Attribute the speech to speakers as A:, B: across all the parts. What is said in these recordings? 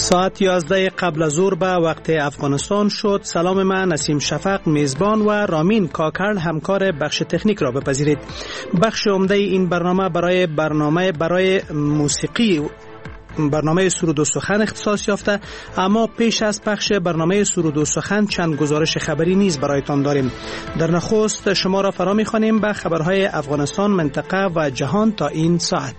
A: ساعت 11 قبل از ظهر به وقت افغانستان شد. سلام، من نسیم شفق میزبان و رامین کاکرل همکار بخش تکنیک را بپذیرید. بخش عمده این برنامه برای موسیقی برنامه سرود و سخن اختصاص یافته، اما پیش از پخش برنامه سرود و سخن چند گزارش خبری نیز برایتان داریم. در نخست شما را فرا می‌خوانیم به خبرهای افغانستان، منطقه و جهان تا این ساعت.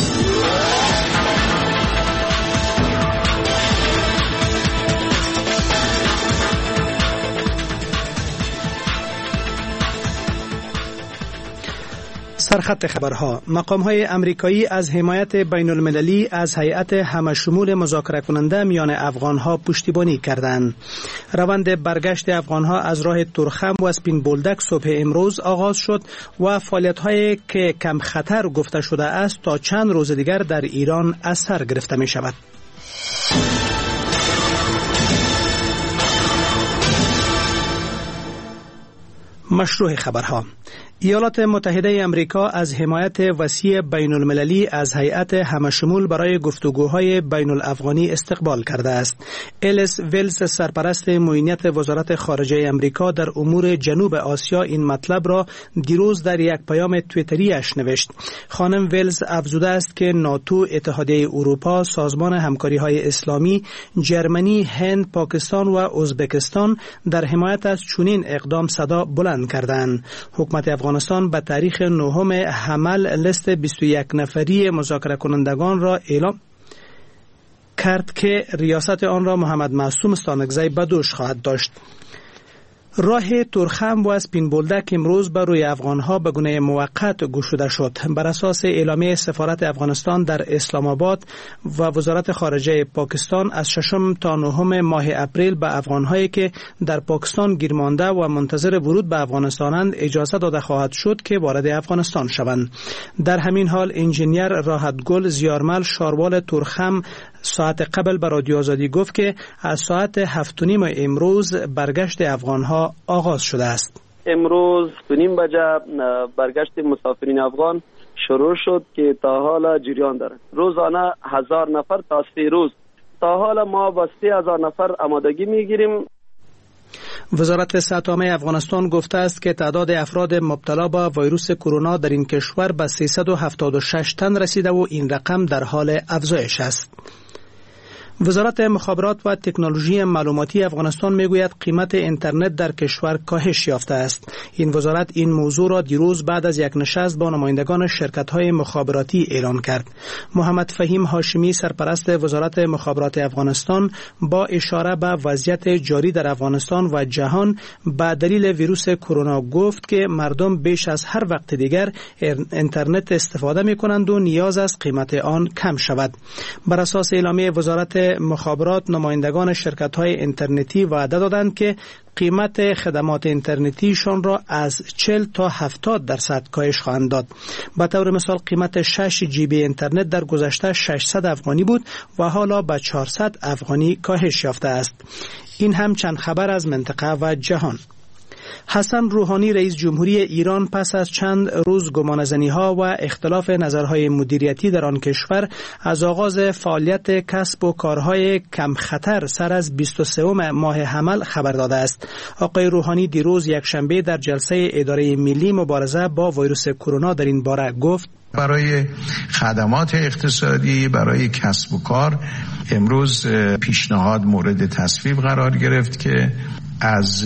A: سرخط خبرها: مقام‌های امریکایی از حمایت بین المللی از هیئت همشمول مذاکره کننده میان افغان‌ها پشتیبانی کردند. روند برگشت افغان‌ها از راه تورخم و اسپین بولدک صبح امروز آغاز شد و فعالیت‌هایی که کم خطر گفته شده است تا چند روز دیگر در ایران از سر گرفته می‌شود. مشروع خبرها: ایالات متحده امریکا از حمایت وسیع بین المللی از هیئت همشمول برای گفتگوهای بین الافغانی استقبال کرده است. الیس ویلز، سرپرست معینیت وزارت خارجه امریکا در امور جنوب آسیا، این مطلب را دیروز در یک پیام توییتریش نوشت. خانم ویلز افزوده است که ناتو، اتحادیه اروپا، سازمان همکاری‌های اسلامی، جرمنی، هند، پاکستان و ازبکستان در حمایت از چنین اقدام صدا بلند کردند. حکومت افغانستان به تاریخ 9 حمل لیست 21 نفری مذاکره کنندگان را اعلام کرد که ریاست آن را محمد معصوم ستانکزی به دوش خواهد داشت. راه تورخم و اسپین بولدک امروز بر روی افغانها به گونه موقت گشوده شد. بر اساس اعلامیه سفارت افغانستان در اسلام آباد و وزارت خارجه پاکستان، از 6 تا 9 ماه اپریل به افغانهایی که در پاکستان گیر مانده و منتظر ورود به افغانستانند اجازه داده خواهد شد که وارد افغانستان شوند. در همین حال انجینیر راحتگل زیارمل، شاروال تورخم، ساعت قبل به رادیو آزادی گفت که از ساعت 7:30 امروز برگشت افغانها آغاز شده است.
B: امروز 2:30 بجه برگشت مسافرین افغان شروع شد که تا حالا جریان دارد. روزانه 1000 نفر تا 3 روز. تا حالا ما با 3000 نفر آمادگی میگیریم.
A: وزارت صحت عامه افغانستان گفته است که تعداد افراد مبتلا به ویروس کرونا در این کشور به 376 تن رسیده و این رقم در حال افزایش است. وزارت مخابرات و تکنولوژی معلوماتی افغانستان میگوید قیمت اینترنت در کشور کاهش یافته است. این وزارت این موضوع را دیروز بعد از یک نشست با نمایندگان شرکت‌های مخابراتی اعلام کرد. محمد فهیم هاشمی، سرپرست وزارت مخابرات افغانستان، با اشاره به وضعیت جاری در افغانستان و جهان به دلیل ویروس کرونا گفت که مردم بیش از هر وقت دیگر اینترنت استفاده می‌کنند و نیاز است قیمت آن کم شود. بر اساس اعلامیه وزارت مخابرات، نمایندگان شرکت‌های اینترنتی وعده دادند که قیمت خدمات اینترنتیشان را از 40 تا 70% کاهش خواهند داد. به طور مثال قیمت 6 GB اینترنت در گذشته 600 افغانی بود و حالا به 400 افغانی کاهش یافته است. این هم چند خبر از منطقه و جهان. حسن روحانی، رئیس جمهوری ایران، پس از چند روز گمانه‌زنی‌ها و اختلاف نظرهای مدیریتی در آن کشور، از آغاز فعالیت کسب و کارهای کم خطر سر از 23 ماه حمل خبر داده است. آقای روحانی دیروز یکشنبه در جلسه اداره ملی مبارزه با ویروس کرونا در این باره گفت:
C: برای خدمات اقتصادی، برای کسب و کار امروز پیشنهاد مورد تصویب قرار گرفت که از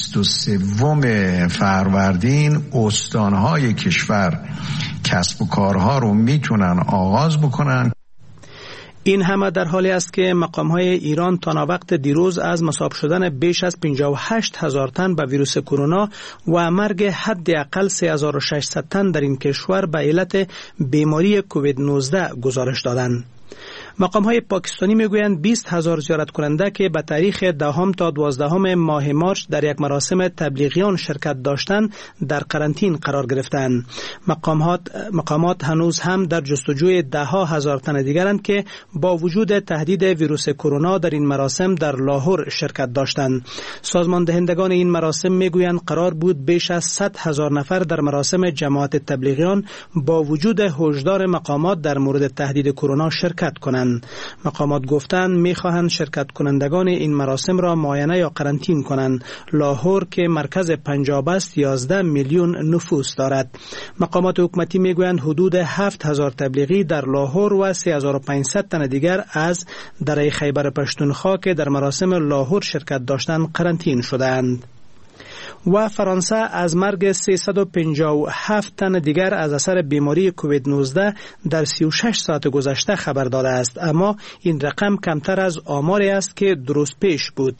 C: 23 فروردین استانهای کشور کسب و کارها رو میتونن آغاز بکنن.
A: این همه در حالی است که مقام‌های ایران تا وقت دیروز از مصاب شدن بیش از 58,000 تن به ویروس کرونا و مرگ حداقل 3600 تن در این کشور به علت بیماری کووید 19 گزارش دادند. مقام‌های پاکستانی میگویند 20,000 زیارت کننده که به تاریخ 10 تا 12 ماه مارچ در یک مراسم تبلیغیان شرکت داشتند در قرنطین قرار گرفتند. مقامات هنوز هم در جستجوی 10,000 تن دیگرند که با وجود تهدید ویروس کرونا در این مراسم در لاهور شرکت داشتند. سازمان دهندگان این مراسم میگویند قرار بود بیش از 100,000 نفر در مراسم جماعت تبلیغیان با وجود هشدار مقامات در مورد تهدید کرونا شرکت کنند. شدند. مقامات گفتند می‌خواهند شرکت کنندگان این مراسم را معاینه یا قرنطین کنند. لاهور که مرکز پنجاب است 11 میلیون نفوس دارد. مقامات حکومتی میگویند حدود 7000 تبلیغی در لاهور و 3500 تن دیگر از دره خیبر پشتونخوا که در مراسم لاهور شرکت داشتند قرنطین شدند. و فرانسه از مرگ 357 تن دیگر از اثر بیماری کووید 19 در 36 ساعت گذشته خبر داده است، اما این رقم کمتر از آماری است که درست پیش بود.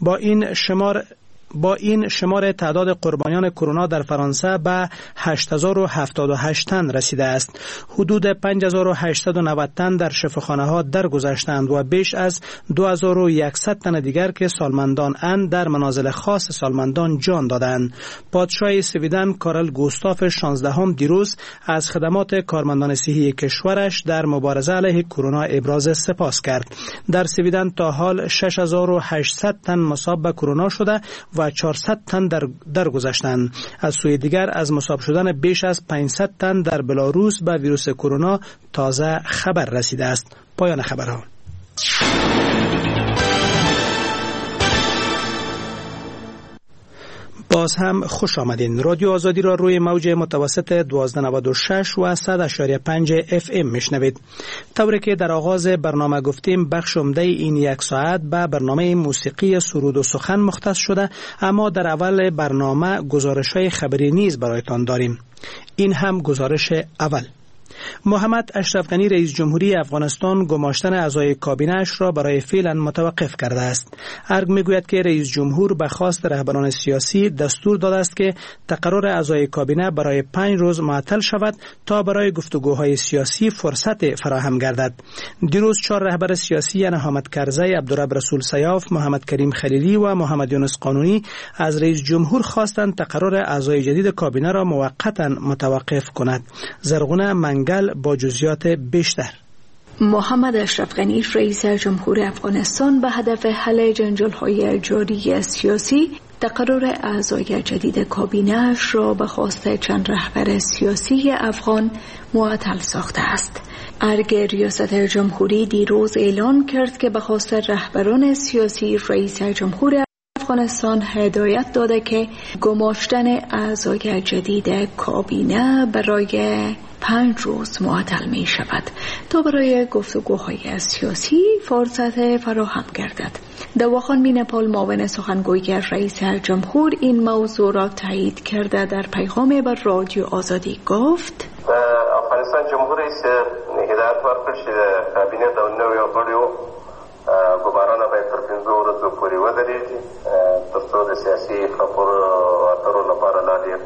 A: با این شمار تعداد قربانیان کرونا در فرانسه به 8078 تن رسیده است. حدود 5890 تن در شفاخانه ها درگذشتند و بیش از 2100 تن دیگر که سالمندان اند در منازل خاص سالمندان جان دادند. پادشاه سویدن کارل گوستاف 16 دیروز از خدمات کارمندان صحی کشورش در مبارزه علیه کرونا ابراز سپاس کرد. در سویدن تا حال 6800 تن مصاب به کرونا شده و 400 تن درگذشتند. از سوی دیگر از مصاب شدن بیش از 500 تن در بلاروس به ویروس کرونا تازه خبر رسیده است. پایان خبرها. باز هم خوش آمدین. رادیو آزادی را روی موج متوسط 1296 و 100.5 FM میشنوید. طوری که در آغاز برنامه گفتیم بخش عمده این یک ساعت به برنامه موسیقی سرود و سخن مختص شده، اما در اول برنامه گزارش‌های خبری نیز برایتان داریم. این هم گزارش اول. محمد اشرف غنی رئیس جمهوری افغانستان گماشتن اعضای کابینه‌اش را برای فعلا متوقف کرده است. ارگ میگوید که رئیس جمهور به خواست رهبران سیاسی دستور داده است که تقرر اعضای کابینه برای 5 روز معطل شود تا برای گفتگوهای سیاسی فرصت فراهم گردد. دیروز 4 رهبر سیاسی یعنی حامد کرزی، عبدالرب رسول سیاف، محمد کریم خلیلی و محمد یونس قانونی از رئیس جمهور خواستند تقرر اعضای جدید کابینه را موقتا متوقف کند. زرغونه منگل با جزئیات بیشتر.
D: محمد اشرف غنی رئیس جمهور افغانستان به هدف حل جنجال‌های جاری سیاسی تقرر اعضای جدید کابینه‌اش را به خواست چند رهبر سیاسی افغان معطل ساخته است. ارگ ریاست جمهوری دیروز اعلان کرد که به خواست رهبران سیاسی رئیس جمهور افغانستان هدایت داده که گماشتن اعضای جدید کابینه برای 5 روز معطل می شود تا برای گفتگوهای سیاسی فرصت فراهم گردد. دواخان مینپال معاون سخنگوی رئیس جمهور این موضوع را تایید کرده در پیغام بر رادیو آزادی گفت:
E: افغانستان جمهور است هدایت ورکړل چې د کابینه د نویو غړیو ګمارنه باید تر 5 ورځو پورې ودرېږي ترڅو د سیاسي خبرو اترو لپاره لا ډېر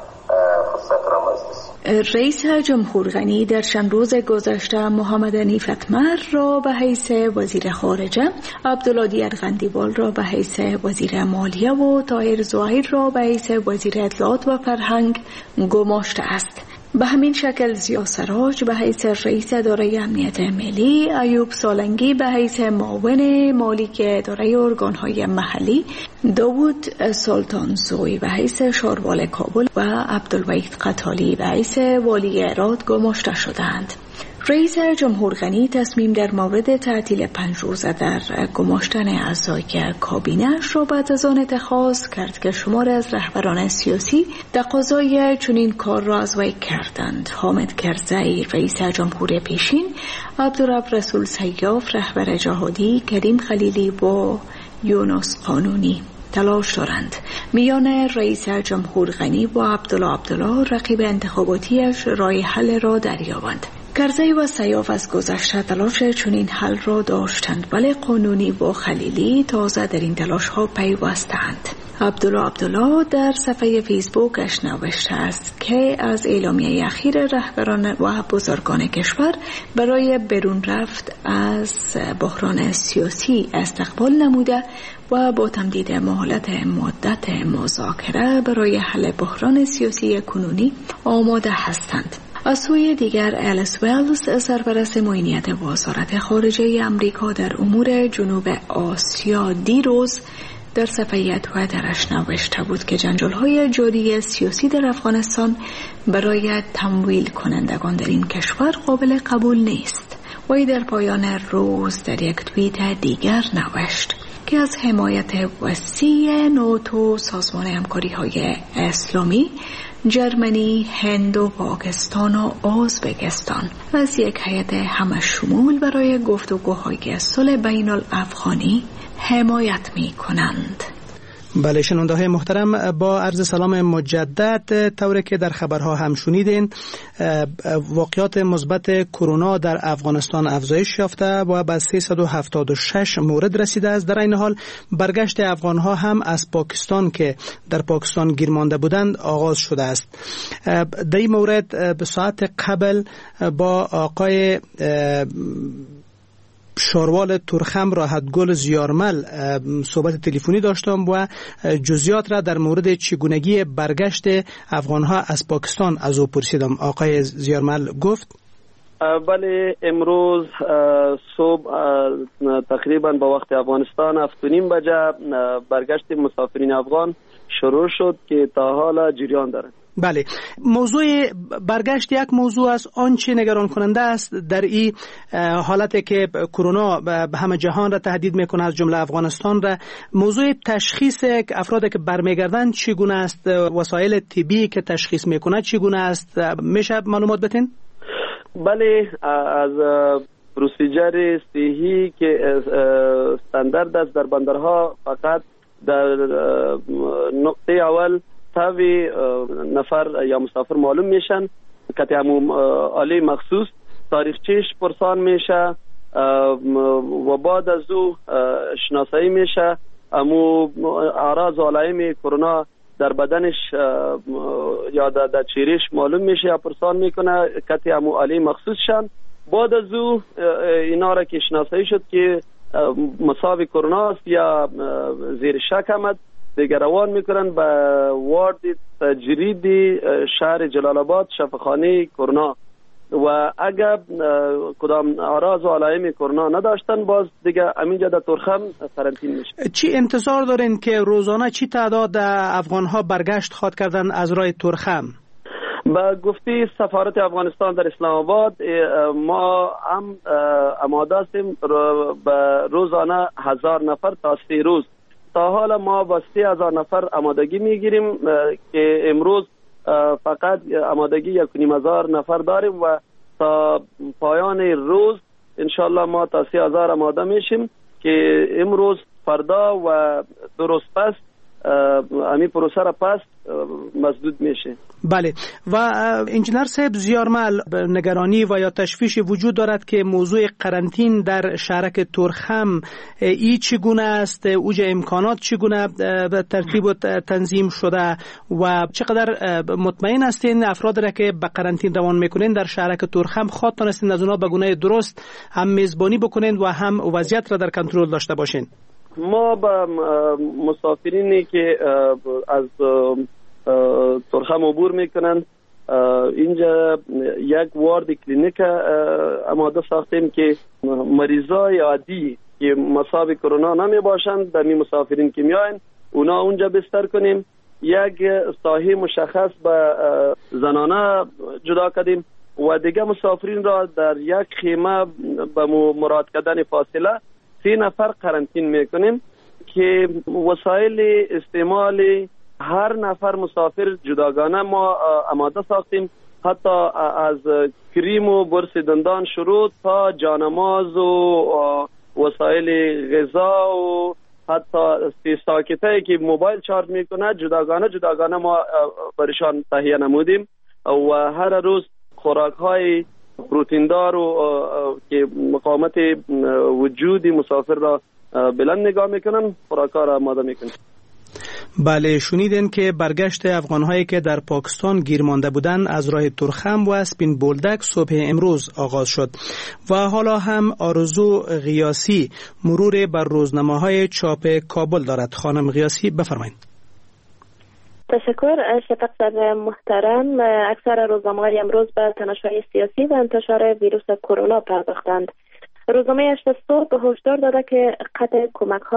E: فرصت رامنځته شي.
D: رئیس جمهور غنی در چند روز گذشته محمد حنیف اتمر را به حیث وزیر خارجه، عبدالله دیرغندیوال را به حیث وزیر مالیه و طاهر ظاهر را به حیث وزیر اطلاعات و فرهنگ گماشته است. به همین شکل ضیا سراج به حیث رئیس اداره امنیت ملی، ایوب سالنگی به حیث معاون مالی اداره ارگانهای محلی، داوود سلطانزوی به حیث شاروال کابل و عبدالوحید قتالی به حیث والی هرات گماشته شدند. رئیس جمهور غنی تصمیم در مورد تعطیل 5 روزه در گماشتن اعضای کابینه‌اش را بعد از آن اتخاذ کرد که شمار از رهبران سیاسی تقاضای چنین کار را از وی کردند. حامد کرزی رئیس جمهور پیشین، عبدالرب رسول سیاف رهبر جهادی، کریم خلیلی و یونس قانونی تلاش دارند میان رئیس جمهور غنی و عبدالله رقیب انتخاباتیش راه حل را دریابند. کرزی و سیاف از گذشته تلاش چنین حل را داشتند، ولی قانونی و خلیلی تازه در این تلاش ها پیوستند. عبدالله در صفحه فیسبوکش نوشته است که از اعلامیه اخیر رهبران و بزرگان کشور برای برون رفت از بحران سیاسی استقبال نموده و با تمدید مهلت مدت مذاکره برای حل بحران سیاسی کنونی آماده هستند. از سوی دیگر الیس ولز سرپرست معینیت وزارت خارجه امریکا در امور جنوب آسیا دیروز در صفحه توییترش نوشته بود که جنجال‌های جاری سیاسی در افغانستان برای تمویل کنندگان در این کشور قابل قبول نیست. وی در پایان روز در یک توییت دیگر نوشت که از حمایت وسیع ناتو، سازمان همکاری‌های اسلامی، جرمنی، هند و پاکستان و ازبکستان از یک هیئت همشمول برای گفتگوهای صلح بین الافغانی حمایت می‌کنند.
A: بله شنونده های محترم، با عرض سلام مجدد، طوری که در خبرها هم شنیدین واقعات مثبت کرونا در افغانستان افزایش یافته و به 376 مورد رسیده است. در این حال برگشت افغانها هم از پاکستان که در پاکستان گیر مانده بودند آغاز شده است. در این مورد به ساعت قبل با آقای شاروال ترخم راحتگل زیارمل صحبت تلفنی داشتم و جزئیات را در مورد چگونگی برگشت افغانها از پاکستان از او پرسیدم. آقای زیارمل گفت
B: بله، امروز صبح تقریبا با وقت افغانستان 7:30 بجه برگشت مسافرین افغان شروع شد که تا حالا جریان دارد.
A: بله، موضوع برگشت یک موضوع است. آنچه نگران کننده است در این حالتی که کرونا به همه جهان را تهدید میکنه از جمله افغانستان را، موضوع تشخیص افرادی که برمیگردند چگونه است؟ وسایل طبی که تشخیص میکنه چگونه است؟ میشه معلومات بدین؟
B: بله، از پروسیجر صحی که استاندارد است در بندرها فقط در نقطه اول تاوی نفر یا مسافر معلوم میشن که همون آلی مخصوص تاریخچهش پرسان میشه و بعد از او شناسایی میشه. امو اعراض و علائم کرونا در بدنش یا در چهرهش معلوم میشه یا پرسان میکنه که همون آلی مخصوص شن. بعد از او اینا را که شناسایی شد که مصاب کرونا است یا زیر شک آمد، دیگر روان میکنن به وارد تجریدی شهر جلال آباد شفاخانه کرونا و اگر کدام اعراض و علائم کرونا نداشتن باز دیگه همینجا در ترخم قرنطینه میشه.
A: چی انتظار دارین که روزانه چی تعداد افغانها برگشت خواهد کردن از راه ترخم؟
B: با گفته سفارت افغانستان در اسلام آباد ما هم آماده هستیم به روزانه 1000 نفر تا 3 روز. تا حالا ما با 3000 نفر آمادگی میگیریم که امروز فقط آمادگی 1500 نفر داریم و تا پایان روز انشالله ما تا 3000 آماده میشیم که امروز فردا و درست پس امی پروسه را پس مسدود میشه.
A: بله، و انجینر صاحب زیارمل، نگرانی و یا تشویش وجود دارد که موضوع قرنطین در شهرک ترخم ای چگونه است؟ اوج امکانات چگونه ترتیب و تنظیم شده و چقدر مطمئن هستین افراد را که به قرنطین روان میکنین در شهرک ترخم خود تونستین از اونها به گونه درست هم میزبانی بکنین و هم وضعیت را در کنترل داشته باشین؟
B: ما با مسافرینی که از ترخم عبور میکنن اینجا یک وارد کلینیک آماده ساختیم که مریضای عادی که مصاب کرونا نمی باشند در می مسافرین که میاین اونا اونجا بستر کنیم. یک ساحه مشخص به زنانه جدا کردیم و دیگه مسافرین را در یک خیمه به مراد کردن فاصله 3 نفر قرنطین میکنیم که وسایل استعمال هر نفر مسافر جداگانه ما آماده ساختیم، حتی از کریم و برس دندان شروع تا جانماز و وسایل غذا و حتی ساکتایی که موبایل چارج میکنه جداگانه ما برشان تهیه نمودیم و هر روز خوراک های پروتئین دار و که مقاومت وجود مسافر را بلند نگاه میکنن خوراک‌ها را آماده میکنن.
A: بله، شنیدین که برگشت افغانهایی که در پاکستان گیر مانده بودند از راه ترخم و سپین بولدک صبح امروز آغاز شد و حالا هم آرزو غیاسی مرور بر روزنامه‌های چاپ کابل دارد. خانم غیاسی بفرمایید.
F: تشکر شفق محترم. اکثر روزنامه‌های امروز به تنش‌های سیاسی و انتشار ویروس کرونا پرداختند. روزنامه 8 صبح هشدار داده که قطع کمک‌ها